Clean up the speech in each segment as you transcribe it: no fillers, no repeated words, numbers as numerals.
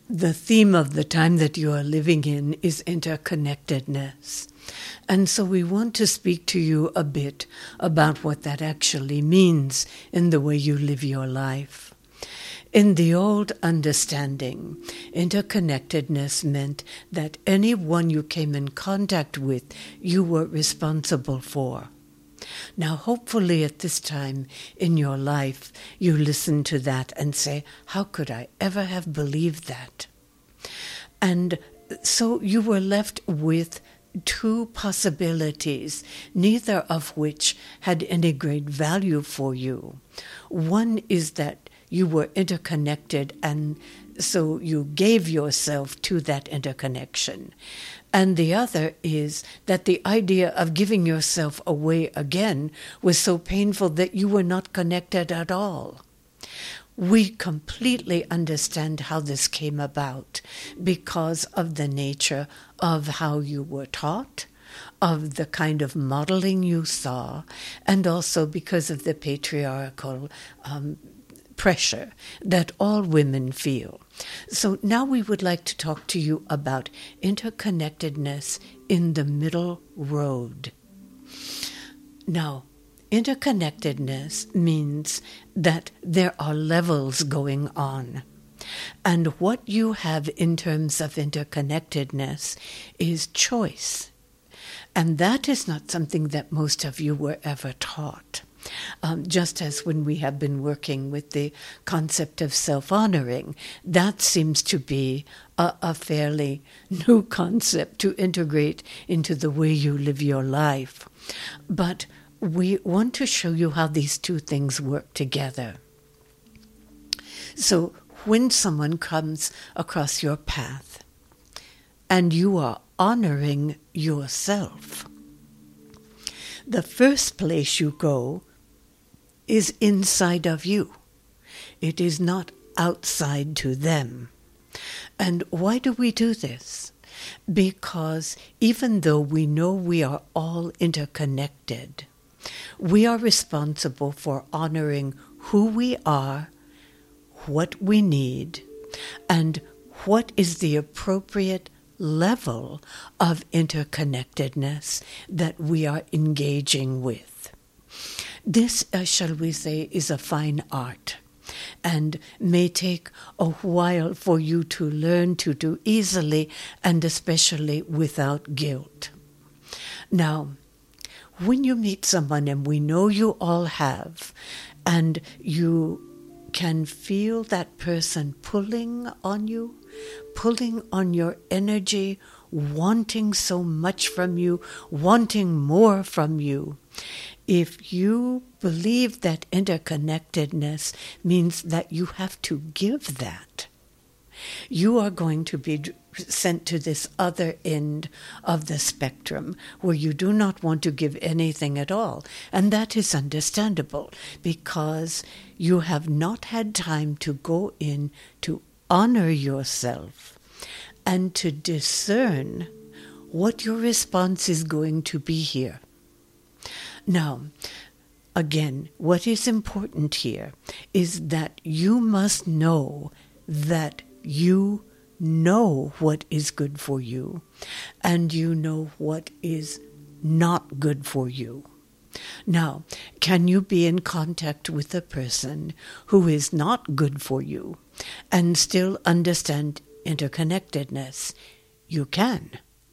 The theme of the time that you are living in is interconnectedness. And so we want to speak to you a bit about what that actually means in the way you live your life. In the old understanding, interconnectedness meant that anyone you came in contact with, you were responsible for. Now, hopefully at this time in your life, you listen to that and say, how could I ever have believed that? And so you were left with two possibilities, neither of which had any great value for you. One is that you were interconnected, and so you gave yourself to that interconnection. And the other is that the idea of giving yourself away again was so painful that you were not connected at all. We completely understand how this came about because of the nature of how you were taught, of the kind of modeling you saw, and also because of the patriarchal pressure that all women feel. So now we would like to talk to you about interconnectedness in the middle road. Now, interconnectedness means that there are levels going on. And what you have in terms of interconnectedness is choice. And that is not something that most of you were ever taught. Just as when we have been working with the concept of self-honoring, that seems to be a fairly new concept to integrate into the way you live your life. But we want to show you how these two things work together. So when someone comes across your path and you are honoring yourself, the first place you go is inside of you. It is not outside to them. And why do we do this? Because even though we know we are all interconnected, we are responsible for honoring who we are, what we need, and what is the appropriate level of interconnectedness that we are engaging with. This, shall we say, is a fine art and may take a while for you to learn to do easily and especially without guilt. Now, when you meet someone, and we know you all have, and you can feel that person pulling on you, pulling on your energy, wanting so much from you, wanting more from you. If you believe that interconnectedness means that you have to give that, you are going to be sent to this other end of the spectrum where you do not want to give anything at all. And that is understandable because you have not had time to go in to honor yourself and to discern what your response is going to be here. Now, again, what is important here is that you must know that you know what is good for you, and you know what is not good for you. Now, can you be in contact with a person who is not good for you and still understand interconnectedness? You can.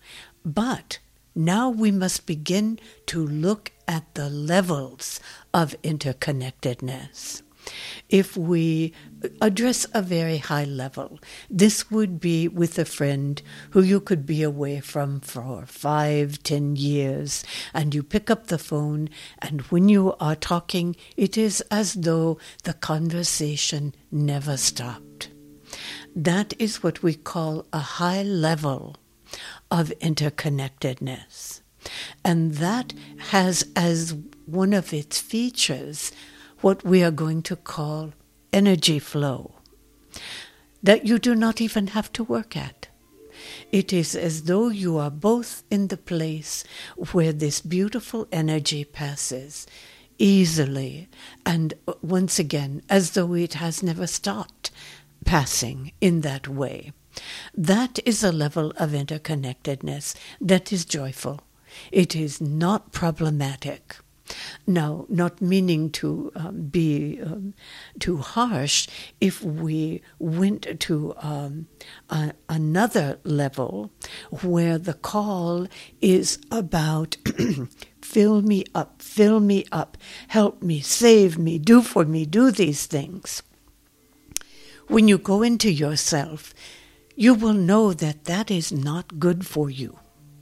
But now we must begin to look at the levels of interconnectedness. If we address a very high level, this would be with a friend who you could be away from for 5-10 years, and you pick up the phone, and when you are talking, it is as though the conversation never stopped. That is what we call a high level of interconnectedness. And that has as one of its features what we are going to call energy flow, that you do not even have to work at. It is as though you are both in the place where this beautiful energy passes easily, and once again, as though it has never stopped passing in that way. That is a level of interconnectedness that is joyful. It is not problematic. Now, not meaning to be too harsh, if we went to another level where the call is about fill me up, help me, save me, do for me, do these things. When you go into yourself, you will know that that is not good for you.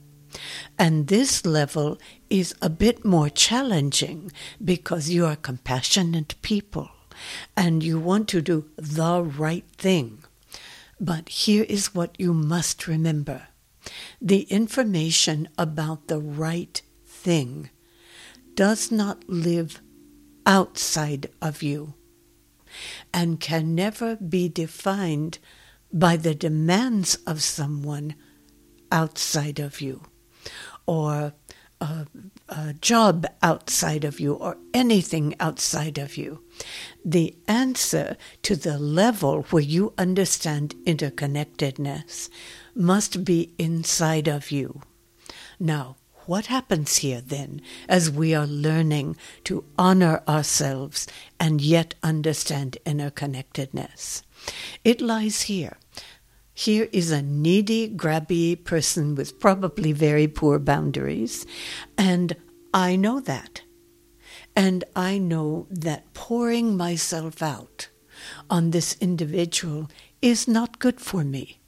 And this level is a bit more challenging because you are compassionate people and you want to do the right thing. But here is what you must remember. The information about the right thing does not live outside of you and can never be defined by the demands of someone outside of you, or a job outside of you, or anything outside of you. The answer to the level where you understand interconnectedness must be inside of you. Now, what happens here then as we are learning to honor ourselves and yet understand interconnectedness? It lies here. Here is a needy, grabby person with probably very poor boundaries, and I know that. And I know that pouring myself out on this individual is not good for me.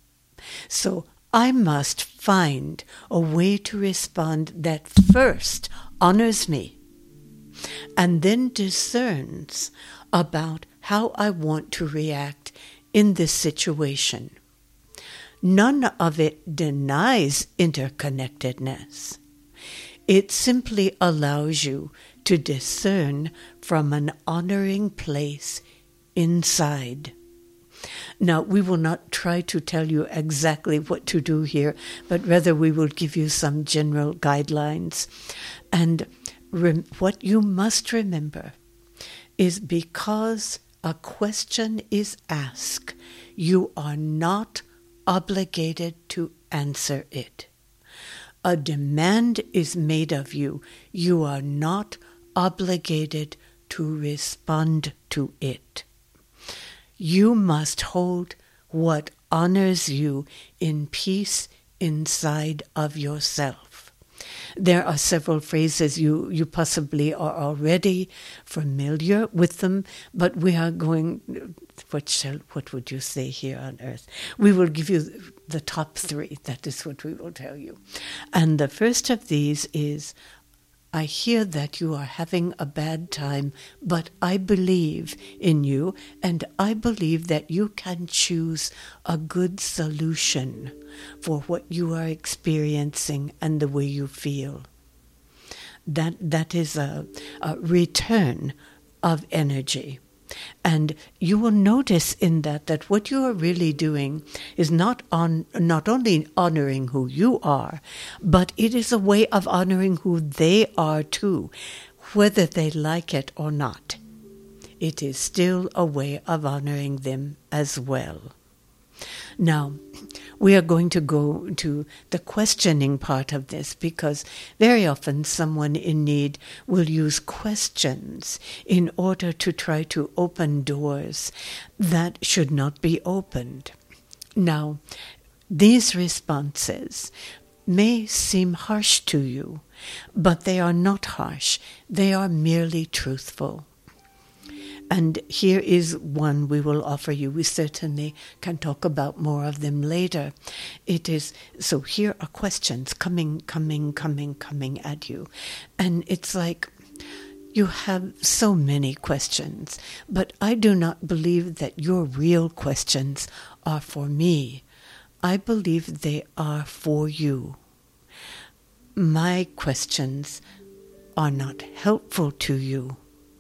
So I must find a way to respond that first honors me and then discerns about how I want to react in this situation. None of it denies interconnectedness. It simply allows you to discern from an honoring place inside. Now, we will not try to tell you exactly what to do here, but rather we will give you some general guidelines. And what you must remember is because a question is asked, you are not obligated to answer it. A demand is made of you. You are not obligated to respond to it. You must hold what honors you in peace inside of yourself. There are several phrases, you possibly are already familiar with them, but we are going, what would you say here on earth? We will give you the top three. That is what we will tell you. And the first of these is, I hear that you are having a bad time, but I believe in you, and I believe that you can choose a good solution for what you are experiencing and the way you feel. That is a return of energy. And you will notice in that what you are really doing is not only honoring who you are, but it is a way of honoring who they are too, whether they like it or not. It is still a way of honoring them as well. Now, we are going to go to the questioning part of this because very often someone in need will use questions in order to try to open doors that should not be opened. Now, these responses may seem harsh to you, but they are not harsh. They are merely truthful. And here is one we will offer you. We certainly can talk about more of them later. It is, so here are questions coming at you. And it's like, you have so many questions, but I do not believe that your real questions are for me. I believe they are for you. My questions are not helpful to you.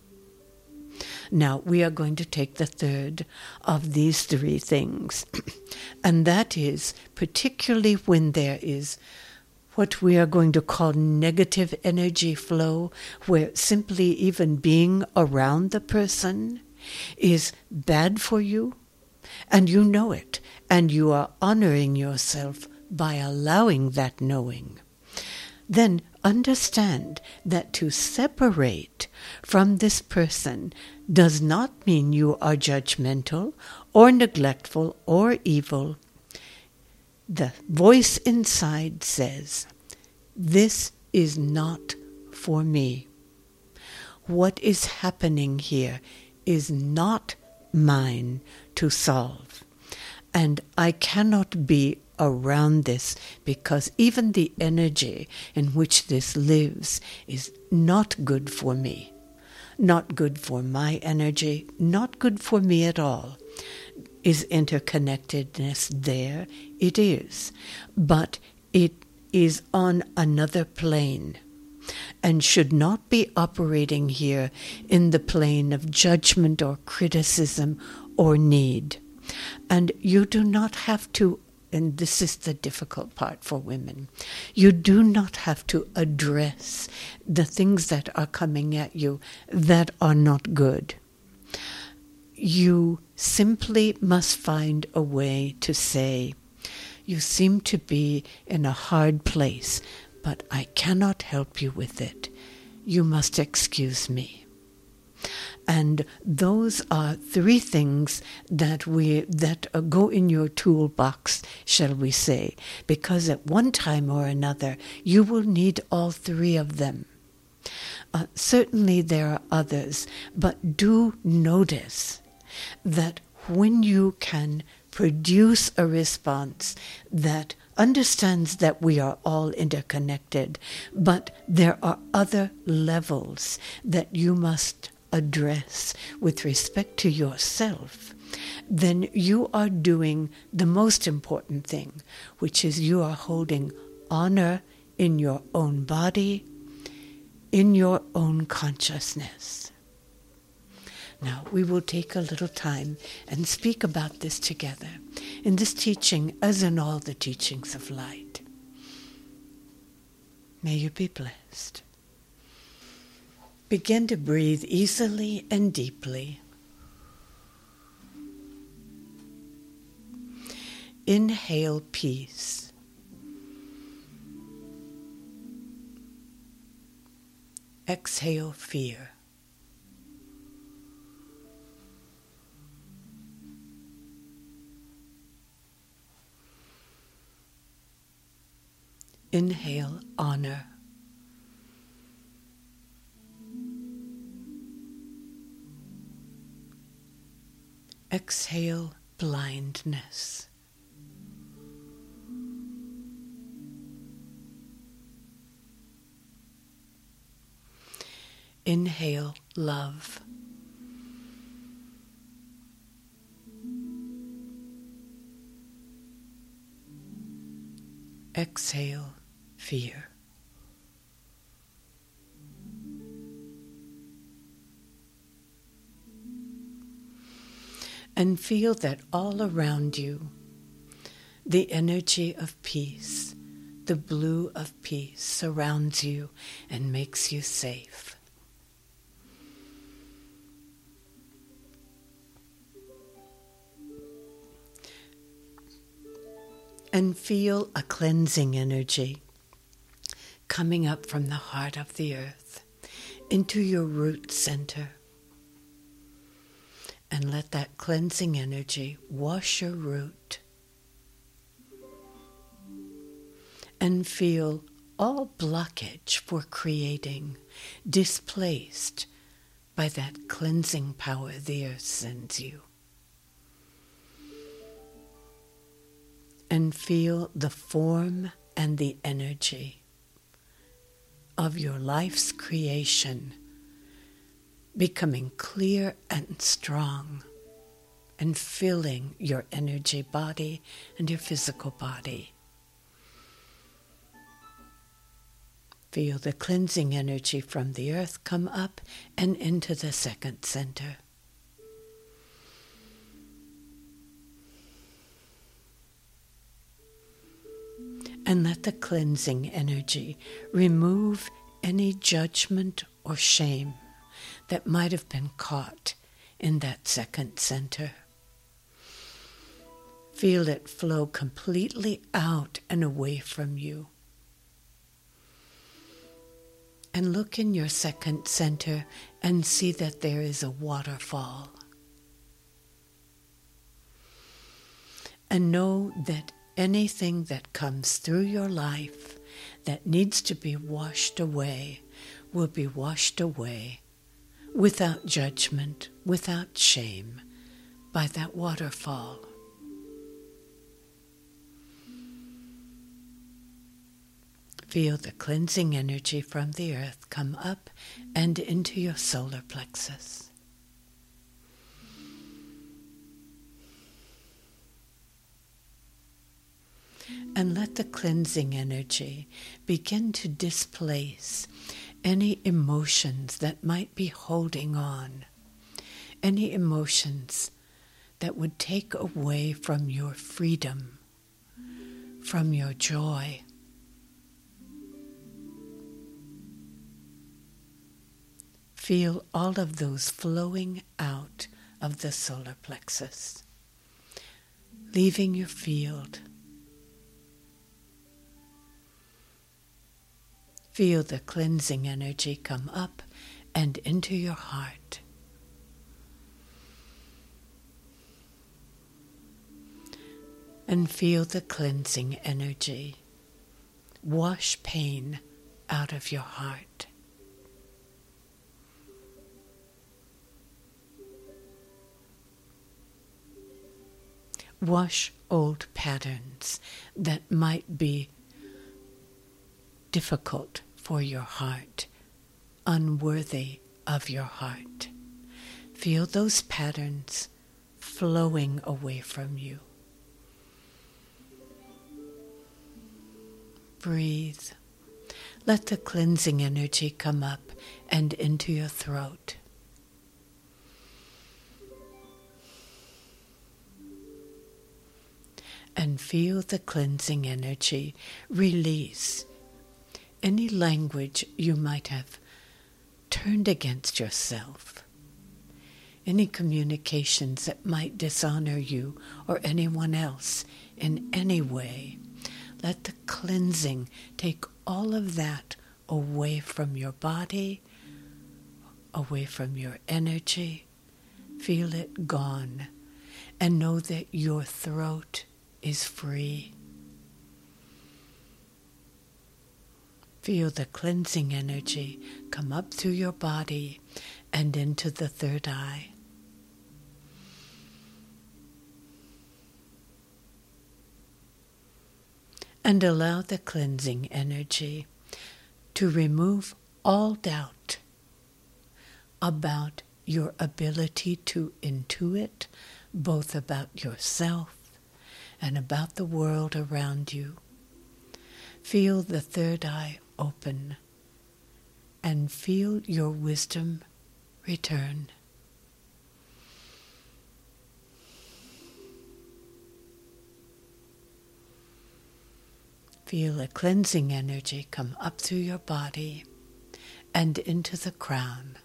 Now, we are going to take the third of these three things, and that is particularly when there is what we are going to call negative energy flow, where simply even being around the person is bad for you, and you know it, and you are honoring yourself by allowing that knowing, then understand that to separate from this person does not mean you are judgmental or neglectful or evil. The voice inside says, "This is not for me. What is happening here is not mine to solve. And I cannot be around this because even the energy in which this lives is not good for me. Not good for my energy, not good for me at all." Is interconnectedness there? It is. But it is on another plane and should not be operating here in the plane of judgment or criticism or need. And you do not have to, and this is the difficult part for women, you do not have to address the things that are coming at you that are not good. You simply must find a way to say, "You seem to be in a hard place, but I cannot help you with it. You must excuse me." And those are three things that go in your toolbox, shall we say, because at one time or another you will need all three of them. Certainly there are others, but do notice that when you can produce a response that understands that we are all interconnected, but there are other levels that you must address with respect to yourself, then you are doing the most important thing, which is you are holding honor in your own body, in your own consciousness. Now, we will take a little time and speak about this together in this teaching as in all the teachings of light. May you be blessed. Begin to breathe easily and deeply. Inhale peace. Exhale fear. Inhale honor. Exhale blindness. Inhale love. Exhale fear. And feel that all around you, the energy of peace, the blue of peace surrounds you and makes you safe. And feel a cleansing energy coming up from the heart of the earth into your root center. And let that cleansing energy wash your root. And feel all blockage for creating displaced by that cleansing power the earth sends you. And feel the form and the energy of your life's creation becoming clear and strong and filling your energy body and your physical body. Feel the cleansing energy from the earth come up and into the second center. And let the cleansing energy remove any judgment or shame that might have been caught in that second center. Feel it flow completely out and away from you. And look in your second center and see that there is a waterfall. And know that anything that comes through your life that needs to be washed away will be washed away without judgment, without shame, by that waterfall. Feel the cleansing energy from the earth come up and into your solar plexus. And let the cleansing energy begin to displace any emotions that might be holding on, any emotions that would take away from your freedom, from your joy. Feel all of those flowing out of the solar plexus, leaving your field. Feel the cleansing energy come up and into your heart. And feel the cleansing energy wash pain out of your heart. Wash old patterns that might be difficult for your heart, unworthy of your heart. Feel those patterns flowing away from you. Breathe. Let the cleansing energy come up and into your throat. And feel the cleansing energy release any language you might have turned against yourself, any communications that might dishonor you or anyone else in any way. Let the cleansing take all of that away from your body, away from your energy. Feel it gone, and know that your throat is free. Feel the cleansing energy come up through your body and into the third eye. And allow the cleansing energy to remove all doubt about your ability to intuit, both about yourself and about the world around you. Feel the third eye open and feel your wisdom return. Feel a cleansing energy come up through your body and into the crown.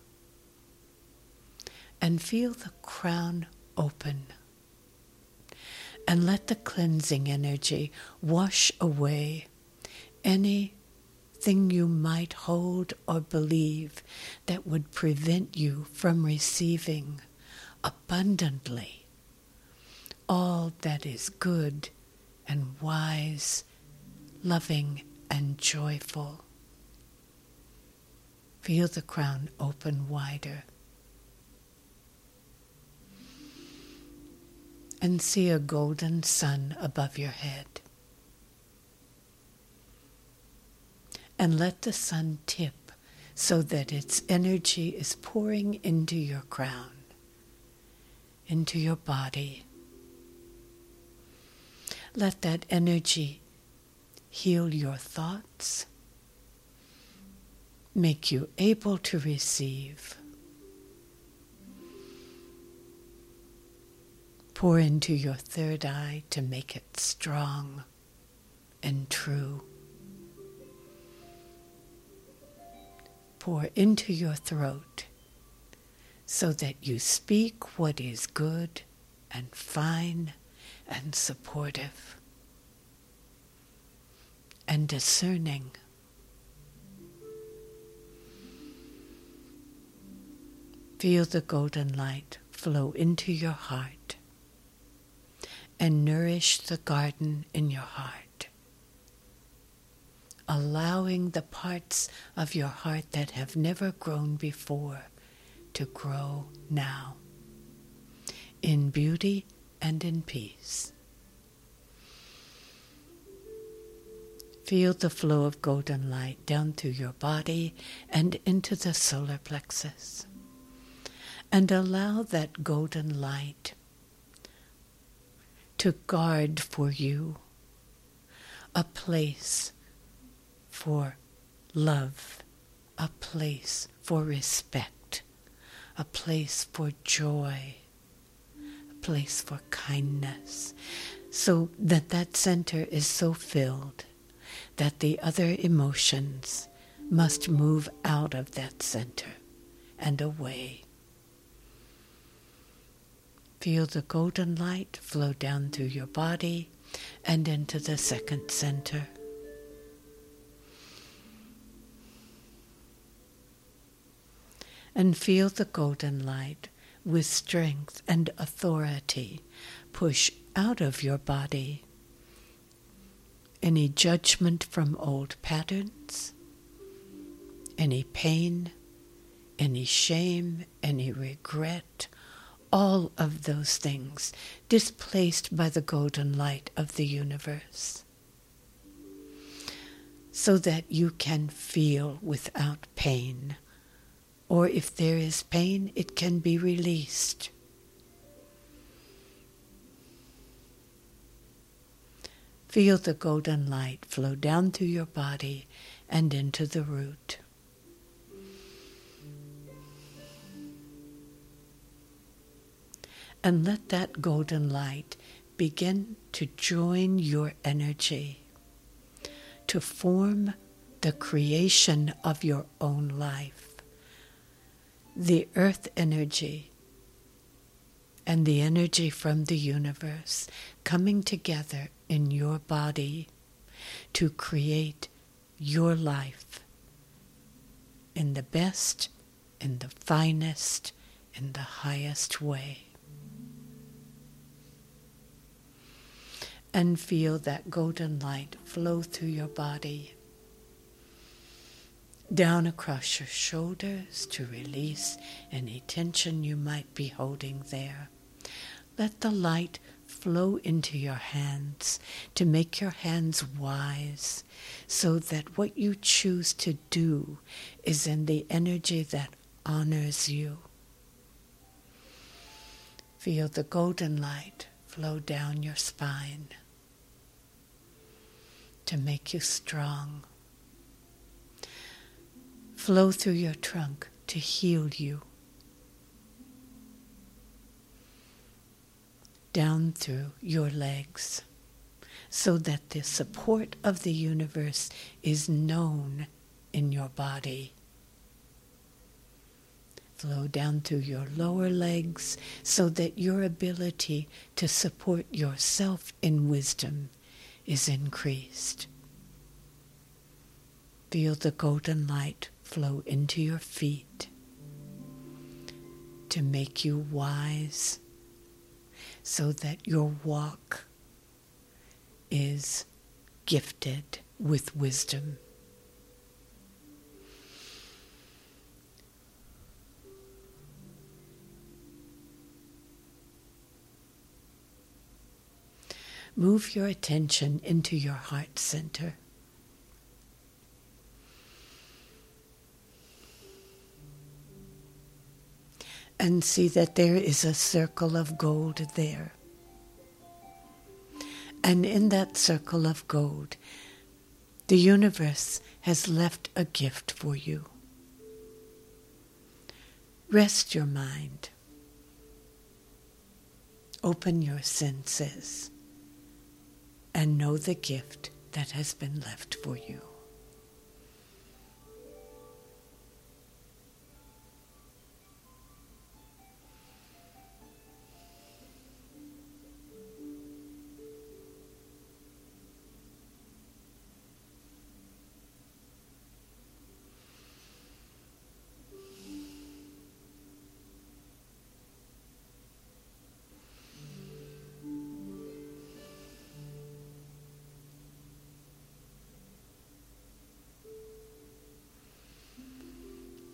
And feel the crown open. And let the cleansing energy wash away anything you might hold or believe that would prevent you from receiving abundantly all that is good and wise, loving and joyful. Feel the crown open wider. And see a golden sun above your head. And let the sun tip so that its energy is pouring into your crown, into your body. Let that energy heal your thoughts, make you able to receive. Pour into your third eye to make it strong and true. Pour into your throat so that you speak what is good and fine and supportive and discerning. Feel the golden light flow into your heart and nourish the garden in your heart, allowing the parts of your heart that have never grown before to grow now, in beauty and in peace. Feel the flow of golden light down through your body and into the solar plexus. And allow that golden light to guard for you a place for love, a place for respect, a place for joy, a place for kindness, so that that center is so filled that the other emotions must move out of that center and away. Feel the golden light flow down through your body and into the second center. And feel the golden light with strength and authority push out of your body any judgment from old patterns, any pain, any shame, any regret, all of those things displaced by the golden light of the universe, so that you can feel without pain, or if there is pain, it can be released. Feel the golden light flow down through your body and into the root. And let that golden light begin to join your energy to form the creation of your own life. The earth energy and the energy from the universe coming together in your body to create your life in the best, in the finest, in the highest way. And feel that golden light flow through your body, down across your shoulders to release any tension you might be holding there. Let the light flow into your hands to make your hands wise, so that what you choose to do is in the energy that honors you. Feel the golden light flow down your spine to make you strong. Flow through your trunk to heal you. Down through your legs, so that the support of the universe is known in your body. Flow down through your lower legs, so that your ability to support yourself in wisdom is increased. Feel the golden light flow into your feet to make you wise, so that your walk is gifted with wisdom. Move your attention into your heart center. And see that there is a circle of gold there. And in that circle of gold, the universe has left a gift for you. Rest your mind. Open your senses and know the gift that has been left for you.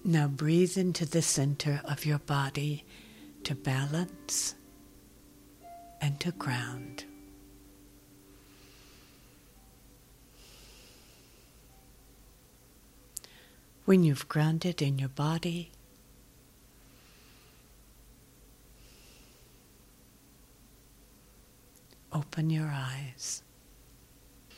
Now breathe into the center of your body to balance and to ground. When you've grounded in your body, open your eyes.